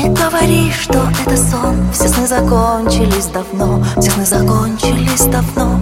Не говори, что это сон. Все сны закончились давно, все сны закончились давно.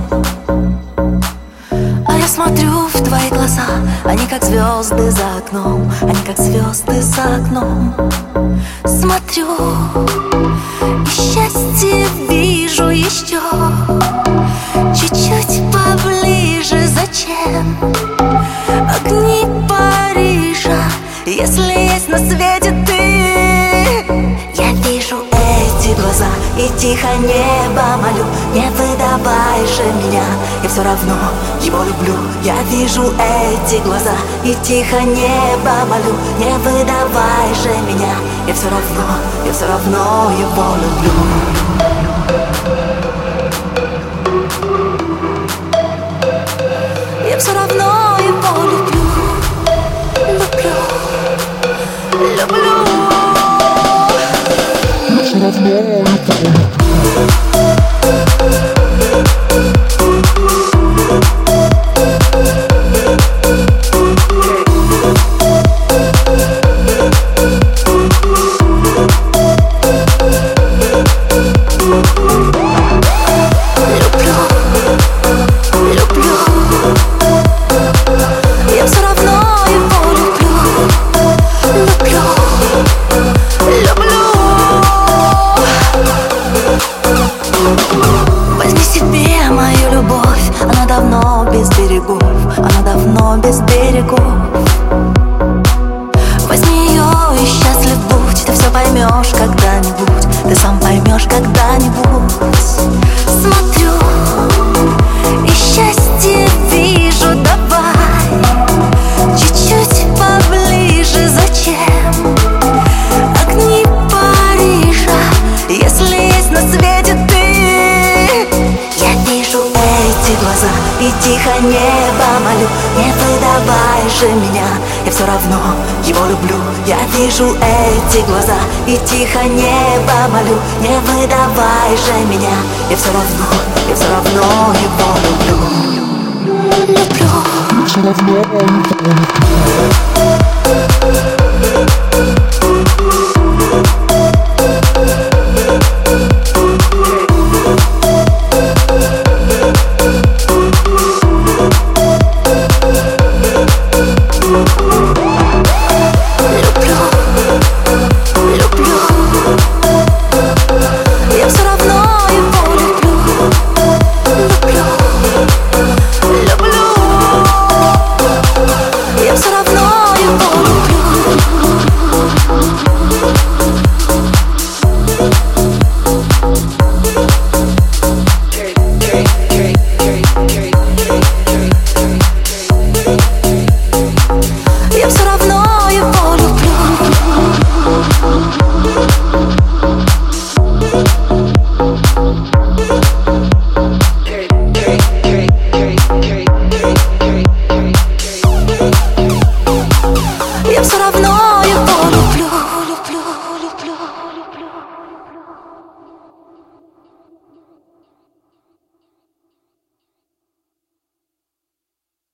А я смотрю в твои глаза, они как звезды за окном, они как звезды за окном. Смотрю и счастье вижу еще чуть-чуть поближе. Зачем огни Парижа, если есть на свете ты? Я вижу эти глаза и тихо небо молю: не выдавай же меня, я все равно его люблю. Я вижу эти глаза и тихо небо молю: не выдавай же меня, я все равно его люблю. Я все равно его люблю, люблю, люблю. Я все равно его люблю. Возьми себе мою любовь, она давно без берегов, она давно без берегов. Возьми ее и счастлив будь, ты все поймешь когда-нибудь, ты сам поймешь когда-нибудь. Смотрю и счастье вижу, давай чуть-чуть поближе. Зачем огни Парижа, если есть на свете ты? Я вижу эти глаза и тихо небо молю: не выдавай же меня, я все равно его люблю. Я вижу эти глаза и тихо небо молю: не выдавай же меня, я все равно его люблю. Люблю. Я все равно его люблю.